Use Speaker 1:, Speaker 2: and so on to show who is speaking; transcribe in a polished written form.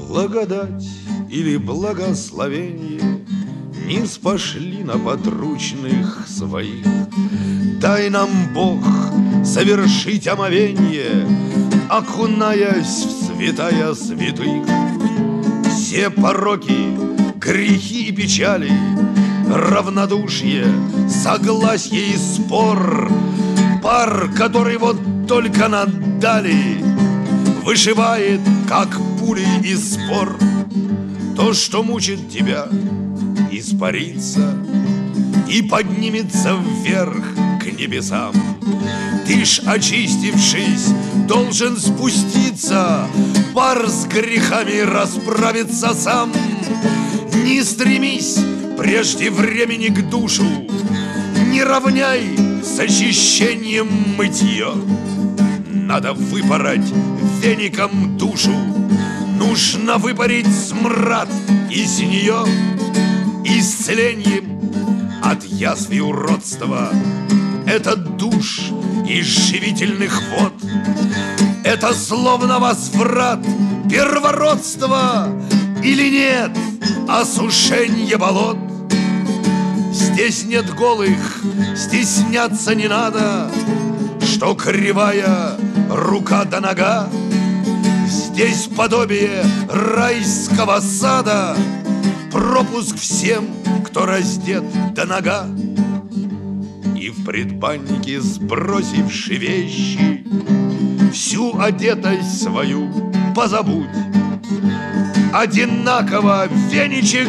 Speaker 1: Благодать или благословение не спошли на подручных своих. Дай нам, Бог, совершить омовенье, окунаясь в святая святых. Все пороки, грехи и печали, равнодушие, согласие и спор, пар, который вот только наддали, вышивает, как пули из спор. То, что мучит тебя, испарится и поднимется вверх к небесам. Ты ж, очистившись, должен спуститься, пар с грехами расправиться сам. Не стремись прежде времени к душу, не равняй с очищением мытье. Надо выпороть веником душу, нужно выпарить смрад из нее. Исцелением от язв и уродства это душ из живительных вод. Это словно возврат первородства или нет осушенье болот. Здесь нет голых, стесняться не надо, что кривая рука да нога. Здесь подобие райского сада, пропуск всем, кто раздет до нога. И в предбаннике, сбросивши вещи, всю одетость свою позабудь. Одинаково веничек